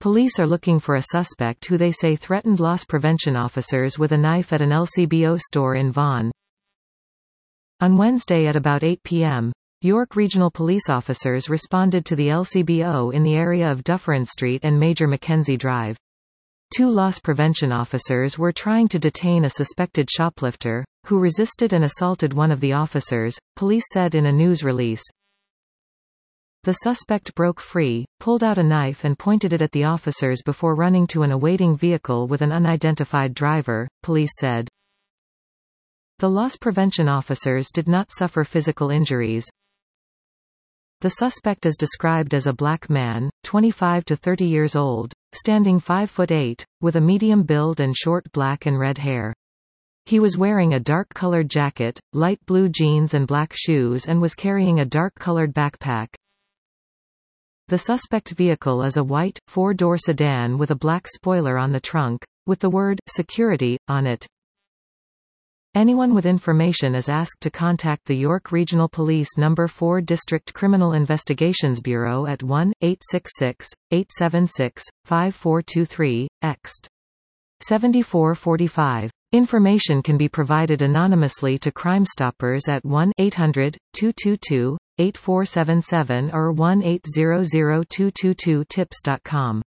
Police are looking for a suspect who they say threatened loss prevention officers with a knife at an LCBO store in Vaughan. On Wednesday at about 8 p.m., York Regional Police officers responded to the LCBO in the area of Dufferin Street and Major Mackenzie Drive. 2 loss prevention officers were trying to detain a suspected shoplifter, who resisted and assaulted one of the officers, police said in a news release. The suspect broke free, pulled out a knife and pointed it at the officers before running to an awaiting vehicle with an unidentified driver, police said. The loss prevention officers did not suffer physical injuries. The suspect is described as a black man, 25 to 30 years old, standing 5'8", with a medium build and short black and red hair. He was wearing a dark-colored jacket, light blue jeans and black shoes and was carrying a dark-colored backpack. The suspect vehicle is a white, 4-door sedan with a black spoiler on the trunk, with the word "Security" on it. Anyone with information is asked to contact the York Regional Police No. 4 District Criminal Investigations Bureau at 1-866-876-5423, ext. 7445. Information can be provided anonymously to Crime Stoppers at 1-800-222-8477 or 1-800-222-TIPS.com.